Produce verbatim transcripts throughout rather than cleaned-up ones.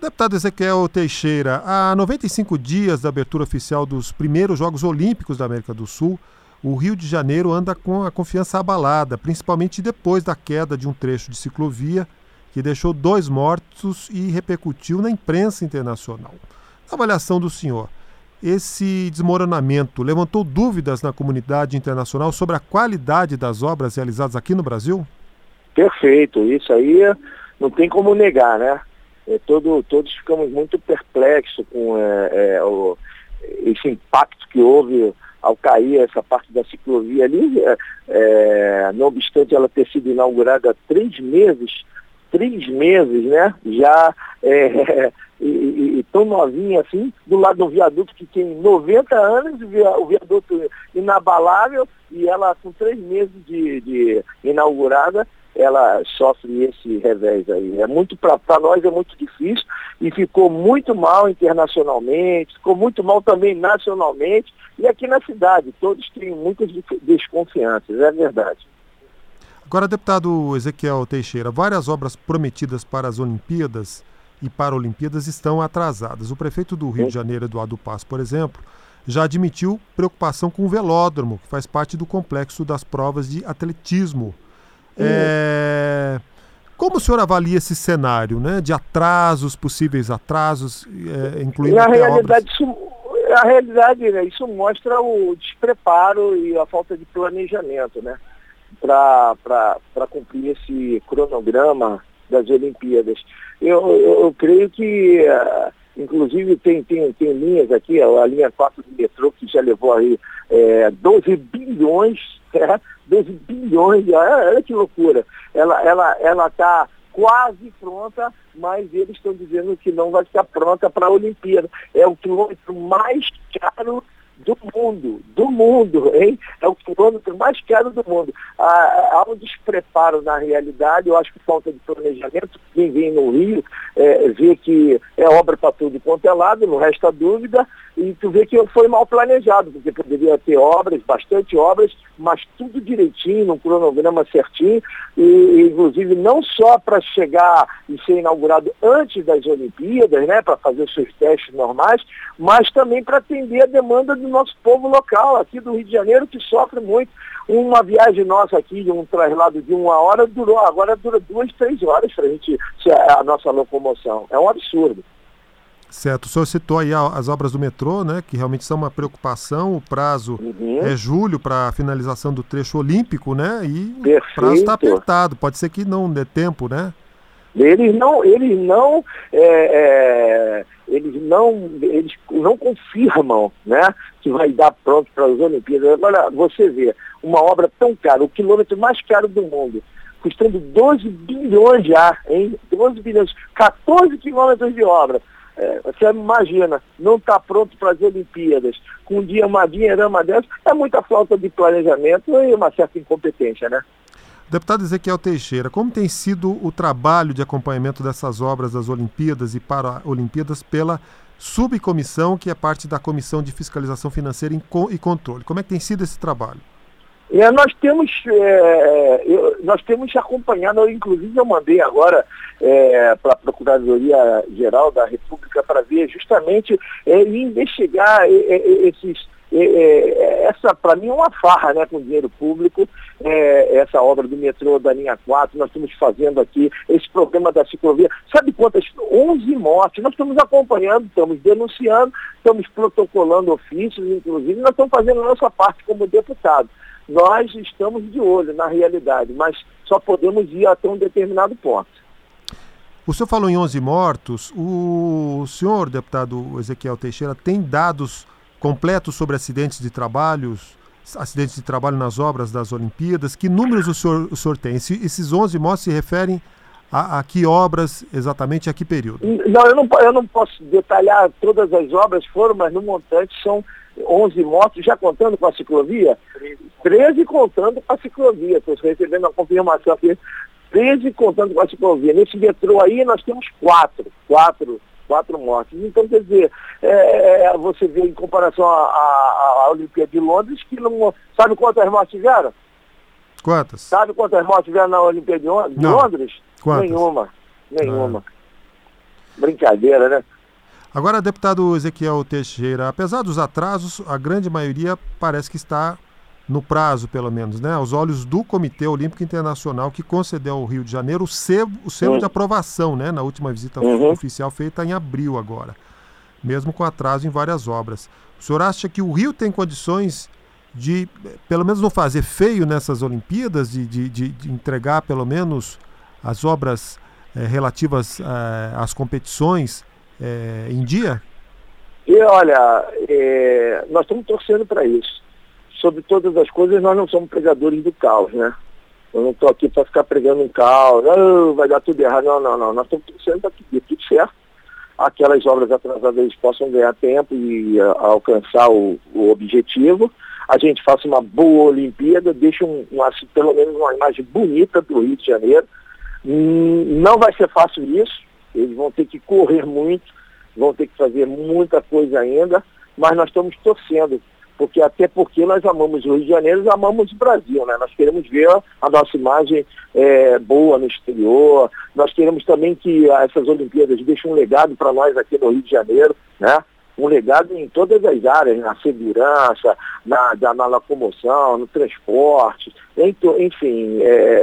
Deputado Ezequiel Teixeira, há noventa e cinco dias da abertura oficial dos primeiros Jogos Olímpicos da América do Sul, o Rio de Janeiro anda com a confiança abalada, principalmente depois da queda de um trecho de ciclovia que deixou dois mortos e repercutiu na imprensa internacional. Na avaliação do senhor, esse desmoronamento levantou dúvidas na comunidade internacional sobre a qualidade das obras realizadas aqui no Brasil? Perfeito, isso aí não tem como negar, né? É, todo, todos ficamos muito perplexos com é, é, o, esse impacto que houve ao cair essa parte da ciclovia ali, é, é, não obstante ela ter sido inaugurada há três meses, três meses, né? Já é, e, e, e tão novinha assim, do lado do viaduto que tem noventa anos, o viaduto inabalável, e ela com três meses de, de inaugurada, ela sofre esse revés aí. É muito, para nós é muito difícil e ficou muito mal internacionalmente, ficou muito mal também nacionalmente e aqui na cidade. Todos têm muitas desconfianças, é verdade. Agora, deputado Ezequiel Teixeira, várias obras prometidas para as Olimpíadas e Paralimpíadas estão atrasadas. O prefeito do Rio de Janeiro, Eduardo Paes, por exemplo, já admitiu preocupação com o velódromo, que faz parte do complexo das provas de atletismo. É... Como o senhor avalia esse cenário, né, de atrasos, possíveis atrasos, é, incluindo na até realidade, obras... isso, a realidade, né, isso mostra o despreparo e a falta de planejamento, né, para cumprir esse cronograma das Olimpíadas. Eu, eu, eu creio que, uh, inclusive, tem, tem, tem linhas aqui, a linha quatro do metrô, que já levou aí é, doze bilhões, é, doze bilhões, olha que loucura. Ela ela ela está quase pronta, mas eles estão dizendo que não vai ficar pronta para a Olimpíada. É o quilômetro mais caro do mundo, do mundo, hein? É o quilômetro mais caro do mundo. Há, há um despreparo na realidade, eu acho que falta de planejamento. Quem vem no Rio é, vê que é obra para tudo quanto é lado, não resta dúvida, e tu vê que foi mal planejado, porque poderia ter obras, bastante obras, mas tudo direitinho, num cronograma certinho, e inclusive não só para chegar e ser inaugurado antes das Olimpíadas, né, para fazer os seus testes normais, mas também para atender a demanda do nosso povo local, aqui do Rio de Janeiro, que sofre muito. Uma viagem nossa aqui, de um traslado de uma hora, durou, agora dura duas, três horas para a gente, a nossa locomoção. É um absurdo. Certo, o senhor citou aí as obras do metrô, né, que realmente são uma preocupação, o prazo uhum. é julho para a finalização do trecho olímpico, né, e Perfeito. O prazo está apertado, pode ser que não dê tempo, né? Eles não, eles não, é, é, eles não, eles não confirmam, né, que vai dar pronto para as Olimpíadas. Agora, você vê, uma obra tão cara, o quilômetro mais caro do mundo, custando doze bilhões já, hein? doze bilhões, quatorze quilômetros de obra. É, você imagina, não está pronto para as Olimpíadas, com um dia uma dinheirama dessa, é muita falta de planejamento e uma certa incompetência, né? Deputado Ezequiel Teixeira, como tem sido o trabalho de acompanhamento dessas obras das Olimpíadas e Paralimpíadas pela subcomissão, que é parte da Comissão de Fiscalização Financeira e Controle? Como é que tem sido esse trabalho? É, nós temos é, eu, nós temos acompanhado, eu, inclusive eu mandei agora é, para a Procuradoria-Geral da República para ver justamente é, e investigar é, é, esses, é, é, essa para mim é uma farra, né, com dinheiro público, é, essa obra do metrô da linha quatro, nós estamos fazendo aqui esse programa da ciclovia, sabe quantas? onze mortes, nós estamos acompanhando, estamos denunciando, estamos protocolando ofícios, inclusive nós estamos fazendo a nossa parte como deputado. Nós estamos de olho na realidade, mas só podemos ir até um determinado ponto. O senhor falou em onze mortos. O senhor, deputado Ezequiel Teixeira, tem dados completos sobre acidentes de trabalhos, acidentes de trabalho nas obras das Olimpíadas? Que números o senhor, o senhor tem? Esse, esses onze mortos se referem a, a que obras exatamente, a que período? Não, eu não, eu não posso detalhar todas as obras foram, mas no montante são onze mortos, já contando com a ciclovia? treze contando com a ciclovia. Estou recebendo a confirmação aqui. treze contando com a ciclovia. Nesse metrô aí nós temos quatro. Quatro, quatro mortes. Então, quer dizer, é, você vê em comparação à Olimpíada de Londres, que não. Sabe quantas mortes tiveram? Quantas? Sabe quantas mortes tiveram na Olimpíada de Londres? Não. Quantas? Nenhuma. Nenhuma. Ah. Brincadeira, né? Agora, deputado Ezequiel Teixeira, apesar dos atrasos, a grande maioria parece que está no prazo, pelo menos, né? Aos olhos do Comitê Olímpico Internacional, que concedeu ao Rio de Janeiro o selo, o selo uhum. de aprovação, né? Na última visita uhum. oficial feita em abril agora, mesmo com atraso em várias obras. O senhor acha que o Rio tem condições de, pelo menos não fazer feio nessas Olimpíadas, de, de, de, de entregar pelo menos as obras eh, relativas eh, às competições É, em dia? E olha, é, nós estamos torcendo para isso. Sobre todas as coisas, nós não somos pregadores do caos, né? Eu não estou aqui para ficar pregando um caos, oh, vai dar tudo errado. Não, não, não. Nós estamos torcendo para que dê tudo certo. Aquelas obras atrasadas eles possam ganhar tempo e a, a alcançar o, o objetivo. A gente faça uma boa Olimpíada, deixe um, um, assim, pelo menos uma imagem bonita do Rio de Janeiro. Hum, não vai ser fácil isso. Eles vão ter que correr muito, vão ter que fazer muita coisa ainda, mas nós estamos torcendo, porque até porque nós amamos o Rio de Janeiro e amamos o Brasil, né? Nós queremos ver a nossa imagem é, boa no exterior, nós queremos também que essas Olimpíadas deixem um legado para nós aqui no Rio de Janeiro, né? Um legado em todas as áreas, na segurança, na, na, na locomoção, no transporte, enfim,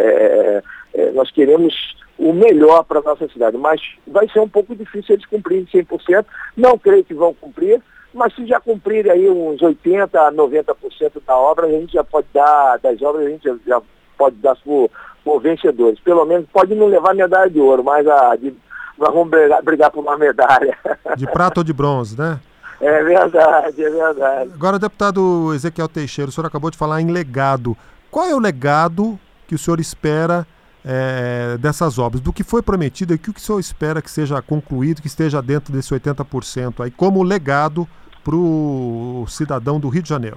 é, é, nós queremos o melhor para a nossa cidade, mas vai ser um pouco difícil eles cumprirem cem por cento, não creio que vão cumprir, mas se já cumprirem aí uns oitenta por cento a noventa por cento da obra, a gente já pode dar, das obras a gente já, já pode dar por, por vencedores, pelo menos pode não levar medalha de ouro, mas a, de, nós vamos brigar, brigar por uma medalha. De prata ou de bronze, né? É verdade, é verdade. Agora, deputado Ezequiel Teixeira, o senhor acabou de falar em legado. Qual é o legado que o senhor espera É, dessas obras, do que foi prometido e o que o senhor espera que seja concluído, que esteja dentro desse oitenta por cento aí, como legado para o cidadão do Rio de Janeiro?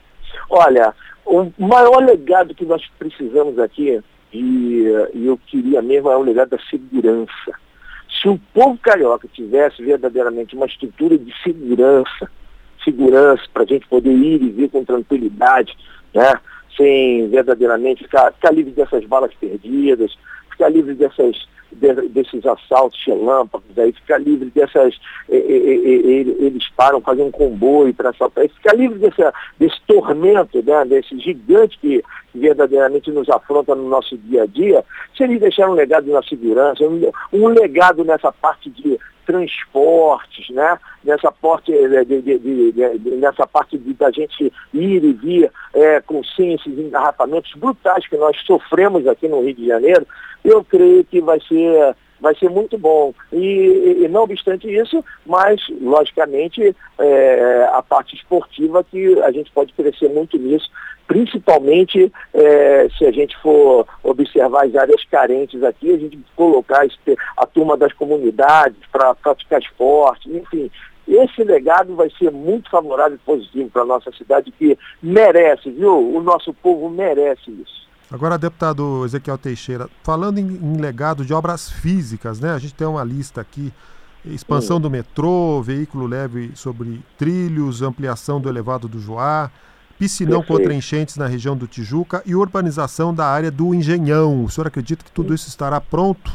Olha, o maior legado que nós precisamos aqui, e, e eu queria mesmo, é o legado da segurança. Se o povo carioca tivesse verdadeiramente uma estrutura de segurança, segurança para a gente poder ir e vir com tranquilidade, né? Sem verdadeiramente ficar, ficar livre dessas balas perdidas, ficar livre dessas, de, desses assaltos relâmpagos, aí, ficar livre dessas, e, e, e, eles param, fazem um comboio para assaltar, ficar livre dessa, desse tormento, né, desse gigante que, que verdadeiramente nos afronta no nosso dia a dia, se eles deixarem um legado na segurança, um, um legado nessa parte de transportes, né? Nessa parte, de, de, de, de, de, nessa parte de, da gente ir e vir é, com sim, esses engarrafamentos brutais que nós sofremos aqui no Rio de Janeiro, eu creio que vai ser, vai ser muito bom. E, e não obstante isso, mas, logicamente, é, a parte esportiva que a gente pode crescer muito nisso, principalmente é, se a gente for observar as áreas carentes aqui, a gente colocar a turma das comunidades para praticar esporte, enfim. Esse legado vai ser muito favorável e positivo para a nossa cidade, que merece, viu? O nosso povo merece isso. Agora, deputado Ezequiel Teixeira, falando em, em legado de obras físicas, né? A gente tem uma lista aqui, expansão Sim. do metrô, veículo leve sobre trilhos, ampliação do elevado do Joá, piscinão Perfeito. Contra enchentes na região do Tijuca e urbanização da área do Engenhão. O senhor acredita que tudo isso estará pronto?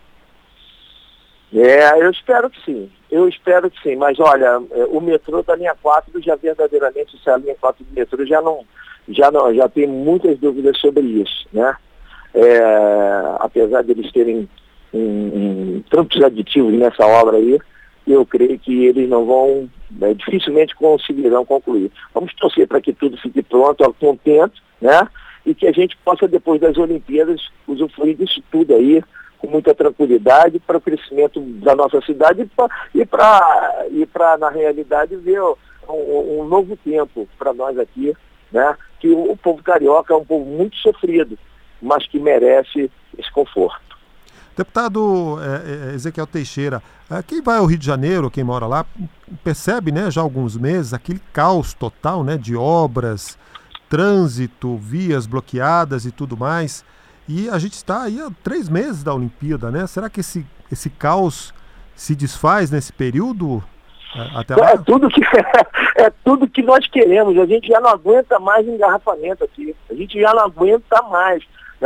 É, eu espero que sim. Eu espero que sim. Mas olha, o metrô da linha quatro já verdadeiramente, se a linha quatro do metrô já não, já não, já tem muitas dúvidas sobre isso, né? É, apesar de eles terem um, um, tantos aditivos nessa obra aí, eu creio que eles não vão, né, dificilmente conseguirão concluir. Vamos torcer para que tudo fique pronto, ao contento, né? E que a gente possa, depois das Olimpíadas, usufruir disso tudo aí, com muita tranquilidade, para o crescimento da nossa cidade e para, e para na realidade, ver um, um novo tempo para nós aqui, né? Que o, o povo carioca é um povo muito sofrido, mas que merece esse conforto. Deputado é, Ezequiel Teixeira, é, quem vai ao Rio de Janeiro, quem mora lá, percebe, né, já há alguns meses aquele caos total, né, de obras, trânsito, vias bloqueadas e tudo mais. E a gente está aí há três meses da Olimpíada, né? Será que esse, esse caos se desfaz nesse período? É, até lá? É tudo que, é tudo que nós queremos. A gente já não aguenta mais engarrafamento aqui. A gente já não aguenta mais, né?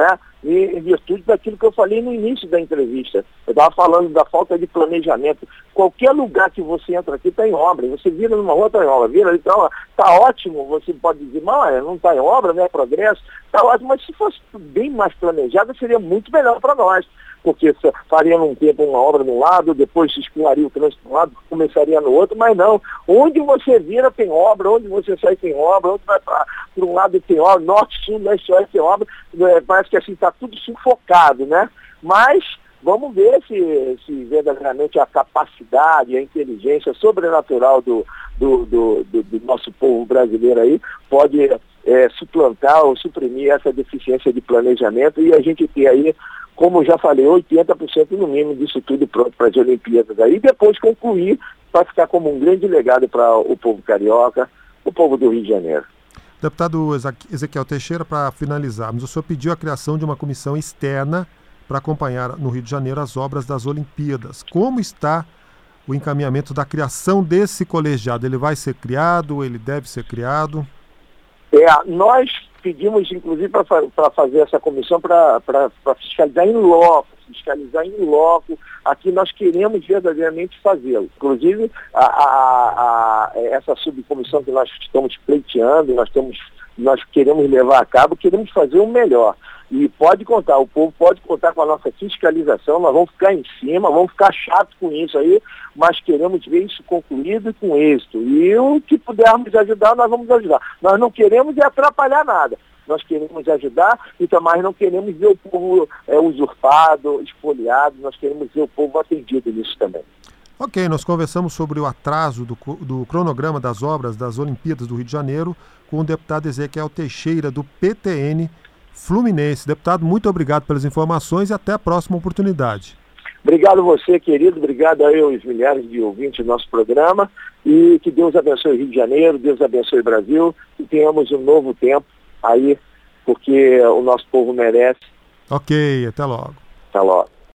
em virtude daquilo que eu falei no início da entrevista. Eu estava falando da falta de planejamento. Qualquer lugar que você entra aqui está em obra. Você vira numa rua, está em obra. Vira ali, está tá ótimo. Você pode dizer, mas não está em obra, não é progresso. Está ótimo, mas se fosse bem mais planejado, seria muito melhor para nós. Porque faria num tempo uma obra de um lado, depois se escoaria o trânsito de um lado, começaria no outro, mas não. Onde você vira tem obra, onde você sai tem obra, onde vai para um lado tem obra, norte, sul, leste, oeste tem obra, é, parece que assim está tudo sufocado, né? Mas vamos ver se, se verdadeiramente a capacidade, a inteligência sobrenatural do, do, do, do, do nosso povo brasileiro aí pode é, suplantar ou suprimir essa deficiência de planejamento e a gente ter aí, como já falei, oitenta por cento no mínimo disso tudo pronto para as Olimpíadas aí, e depois concluir para ficar como um grande legado para o povo carioca, o povo do Rio de Janeiro. Deputado Ezequiel Teixeira, para finalizarmos, o senhor pediu a criação de uma comissão externa para acompanhar no Rio de Janeiro as obras das Olimpíadas. Como está o encaminhamento da criação desse colegiado? Ele vai ser criado? Ele deve ser criado? É, nós pedimos, inclusive, para fazer essa comissão para fiscalizar em loco, fiscalizar em loco. Aqui nós queremos verdadeiramente fazê-lo. Inclusive, a, a, a, essa subcomissão que nós estamos pleiteando, nós, estamos, nós queremos levar a cabo, queremos fazer o melhor. E pode contar, o povo pode contar com a nossa fiscalização, nós vamos ficar em cima, vamos ficar chato com isso aí, mas queremos ver isso concluído e com êxito. E o que pudermos ajudar, nós vamos ajudar. Nós não queremos é atrapalhar nada. Nós queremos ajudar e também não queremos ver o povo é, usurpado, espoliado, nós queremos ver o povo atendido nisso também. Ok, nós conversamos sobre o atraso do, do cronograma das obras das Olimpíadas do Rio de Janeiro com o deputado Ezequiel Teixeira, do P T N Fluminense. Deputado, muito obrigado pelas informações e até a próxima oportunidade. Obrigado você, querido, obrigado aí aos milhares de ouvintes do nosso programa e que Deus abençoe o Rio de Janeiro, Deus abençoe o Brasil e tenhamos um novo tempo aí, porque o nosso povo merece. Ok, até logo. Até logo.